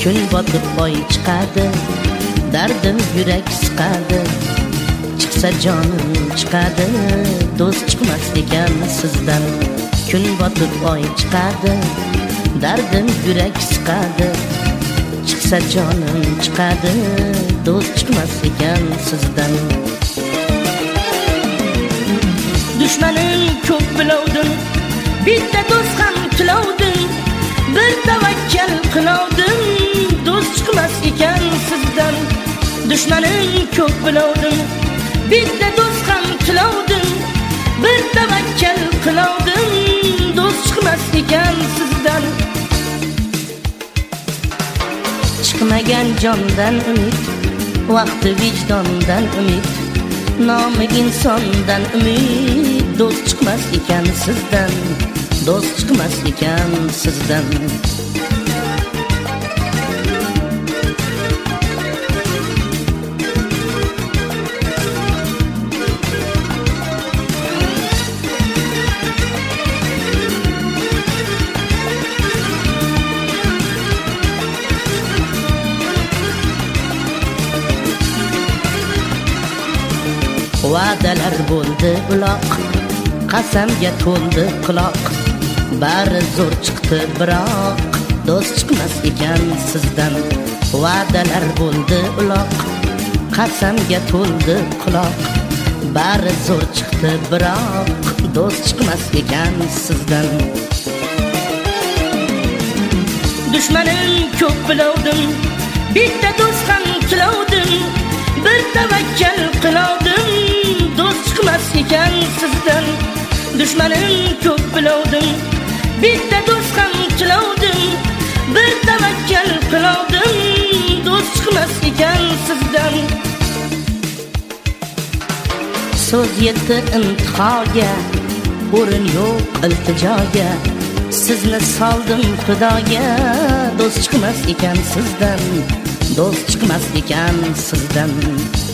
kun botib oy chiqadi, dardim yurak siqadi. Chiqsa jonim chiqadi, do'st chiqmas ekan sizdan. Kun botib oy chiqadi, dardim yurak siqadi. Chiqsa jonim chiqadi, do'st chiqmas ekan sizdan. Dushmanim ko'p bilovdim, bitta do'st ham tilovdim. Bir tavakkal qilovdim, do'st chiqmas ekan sizdan. Dushmanim ko'p bilovdim, bitta do'st ham tilovdim. Bir tavakkal qilovdim, do'st chiqmas ekan sizdan. Chiqmagan jondan umid, vaqti vijdondan umid, nomi insondan umid, do'st chiqmas ekan sizdan, do'st chiqmas ekan sizdan. Va'dalar bo'ldi uloq, qasamga to'ldi quloq. Bari zo'r chiqdi biroq, do'st chiqmas ekan sizdan. Va'dalar bo'ldi uloq, qasamga to'ldi quloq. Bari zo'r chiqdi biroq, do'st chiqmas ekan sizdan. Dushmanim ko'p bilovdim, bitta do'st ham tilovdim. Bir tavakkal qilovdim, do'st chiqmas ekan sizdan. Dushmanim ko'p bilovdim, bitta do'st ham tilovdim. Bir tavakkal qilovdim, do'st chiqmas ekan sizdan. So'z yetdi intihoga, o'rin yo'q iltijoga. Sizni soldim xudoga, do'st chiqmas ekan sizdan, do'st chiqmas ekan sizdan.